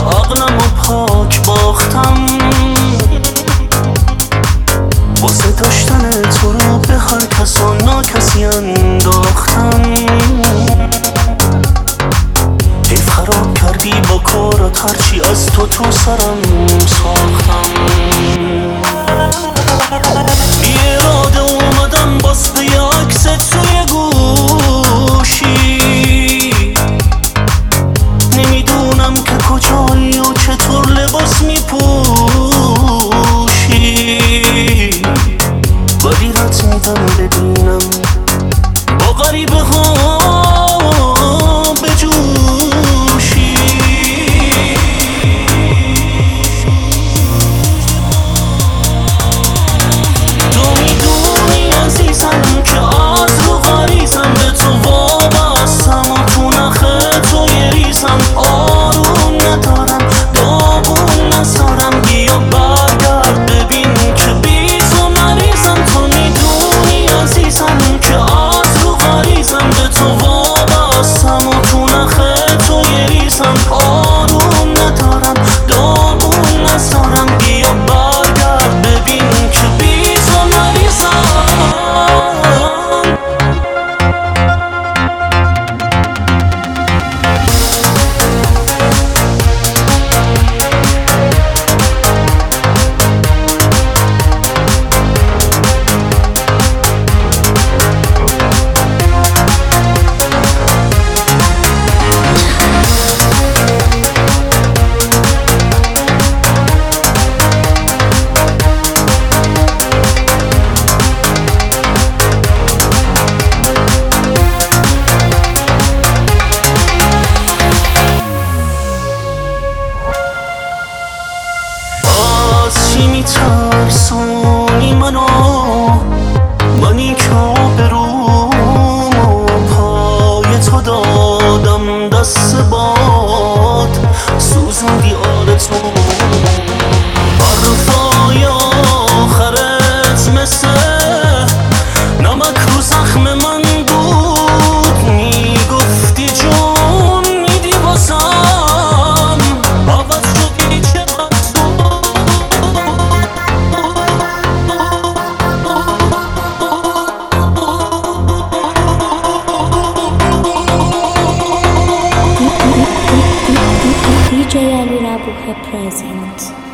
عقلم و پاک باختم واسه داشتن تو رو به هر کس و ناکسی انداختم. حیف خراب کردی با کارات هرچی از تو سرم ساختم. بی اراده اومدم باز به یه عکس توی گوشی، نمیدونم که کجایی و چطور لباس میپوشی، ولی رد میدم ببینم با غریبه ها بجوشی. تو میدونی عزیزم که از رو غریزم به تو وابستم و تو نخه تو یه ریزم. آروم ندارم داغون نذارم، بیا برگرد ببین که بی تو مریضم. تو میدونی عزیزم که از رو غریزم به تو وابستم و تو نخه تو یه ریزم. آروم ندارم داغون نذارم، بیا برگرد ببین که بی تو مریضم. چی میترسونی منو، منی که آبروم و پای تو دادم دست باد، سوزوندی آرزو. حرفای آخرت مثل نمک رو زخم من بود، میگفتی جون میدی بازم، عوض شدی چقدر DJ Ali Rabuka present.